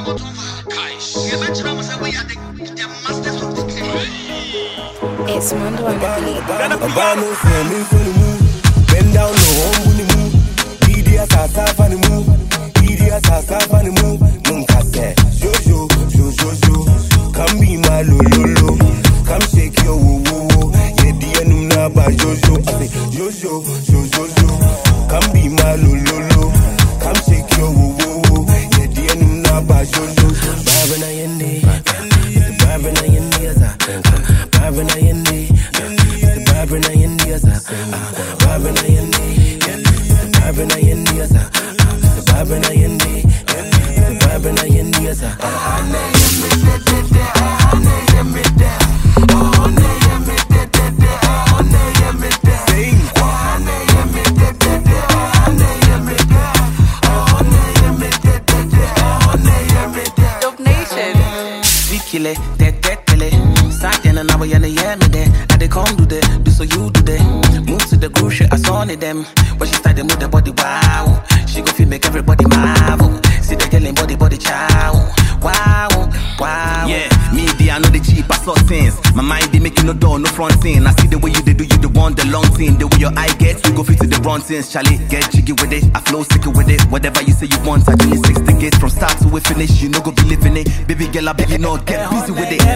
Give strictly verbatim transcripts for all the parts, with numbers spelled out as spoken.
It's Mondo on the beat. Abano send me for the move. Bend down no home when the move. D D S a saf on the move. D D S a saf on the move. Nunca say jo jo jo jo jo. Come be my lo lo lo. Come shake your woo woo woo. Yeah dear num na ba jo jo. I say jo jo jo jo jo. Come be my lo lo lo. Come shake your woo woo woo. Yeah dear num na ba jo jo. Babana yende. Babana yende asa. Babana yende. Babana yende asa. Babana yende. Babana yende asa. Babana yende. Babana yende asa. Ana yende de de. Ana yende de. Ana yende de de. Ana yende de. Sing. Ana yende de de. Ana yende de. Ana yende de de. Ana yende de. Dope Nation. Vikile, te te tele. Satin and I was yelling, yeah, me there. I they come do that, do so you do that. Move to the groove shit, I saw it them. But she started move the body, wow. She go feel make everybody marvel. See the girl in body, body chow. Wow, wow. Yeah, me, they I know the cheap, I saw things. My mind, they making no door, no front thing. I see the way you they do, you the one, the long thing. The way your eye gets, you go fit to the front things. Charlie, get jiggy with it. I flow sick with it. Whatever you say you want, I really six the gate. From start to we finish, you know go be living it. Baby girl, I beg you not get busy with it.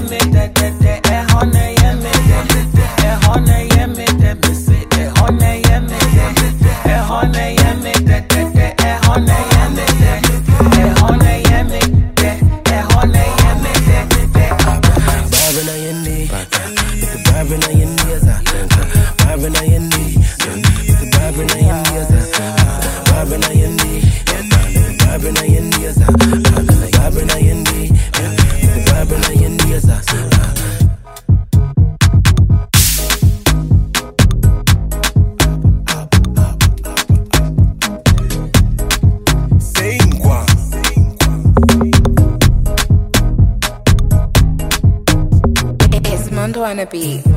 It's Mondo on the beat.